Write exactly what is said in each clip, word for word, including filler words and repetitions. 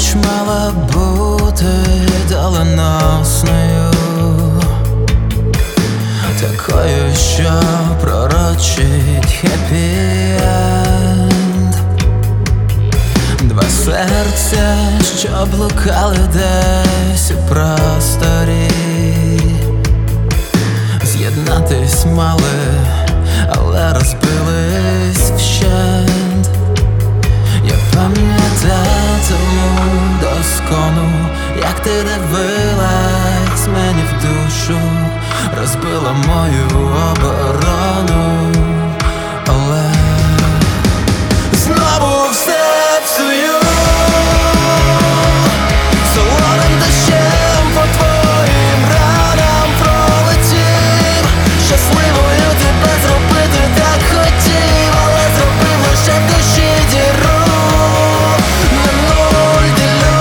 ніч мала бути доленосною, такою, що пророчить хеппі-енд. Два серця, що блукали десь у просторі, з'єднатись мали, але розбились вщент. Я пам'ятатиму доскону, як ти дивилась мені в душу, розбила мою оборону, але знову все псую. Солоним дощем по твоїм ранам пролетів, щасливою тебе зробити так хотів, але зробив лише в душі діру. На нуль ділю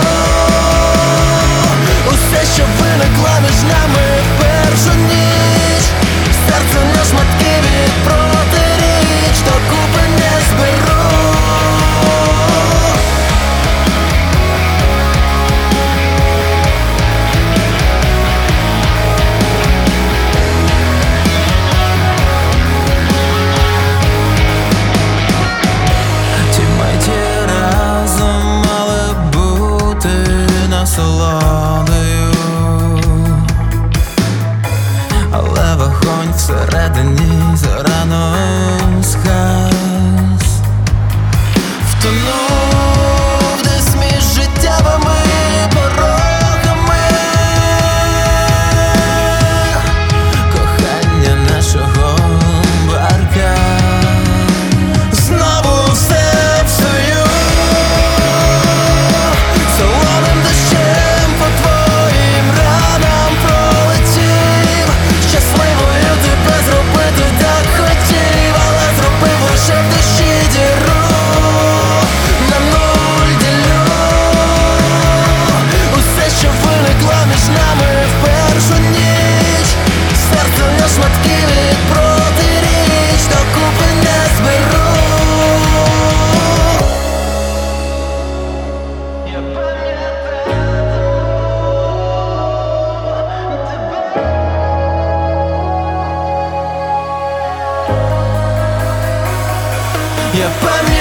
усе, що виникло між нами в першу ніч. Серце на шматки від протиріч, докупи не зберу. Ті миті разом мали бути насолодою, але вогонь всередині зарано згас. Втонув десь між життєвими порогами, кохання нашого барка. Знову все псую. Солоним дощем по твоїм ранам пролетів, щасливою тебе зробити так хотів, але зробив лише в душі діру. На нуль ділю усе, що виникло між нами в першу ніч. Серце на шматки від протиріч, докупи не зберу. Я пам'ятаю тебе. Я пам'ятаю